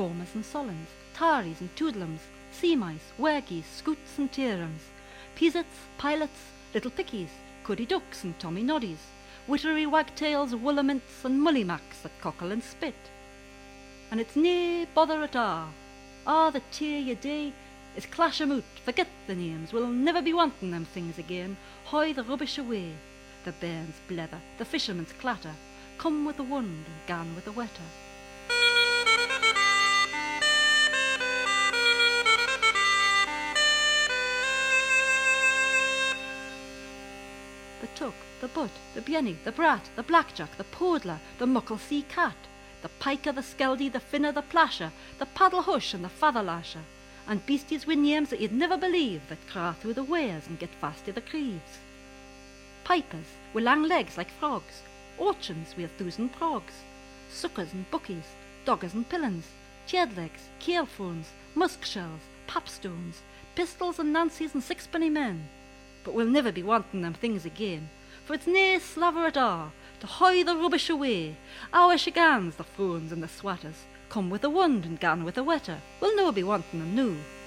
Gormas and Solons, Taries and Toodlums, sea mice, wergies, scoots and tearums, peasets, pilots, little pickies, cuddy ducks and tommy noddies, wittery wagtails, woolamints and mullymacks that cockle and spit. And it's nae bother at a'. The tear ye day is clash 'em out, forget the names, we'll never be wanting them things again. Hoy the rubbish away, the bairns' blether, the fishermen's clatter, come with the wind and gan with the wetter. The tuck, the butt, the bienny, the brat, the blackjack, the podler, the muckle sea cat, the piker, the skeldy, the finner, the plasher, the paddle hush and the father lasher, and beasties with names that you'd never believe that craw through the weirs and get fast to the creeves. Pipers with long legs like frogs, urchins with 1,000 progs, suckers and buckies, doggers and pillins, cheadlegs, keelphones, musk shells, papstones, pistols and nancies and sixpenny men. But we'll never be wanting them things again, for it's nae slaver at a' to hoy the rubbish away. Our shigans, the froons and the swatters, come with the wind and gan with the wetter, we'll no be wanting them noo.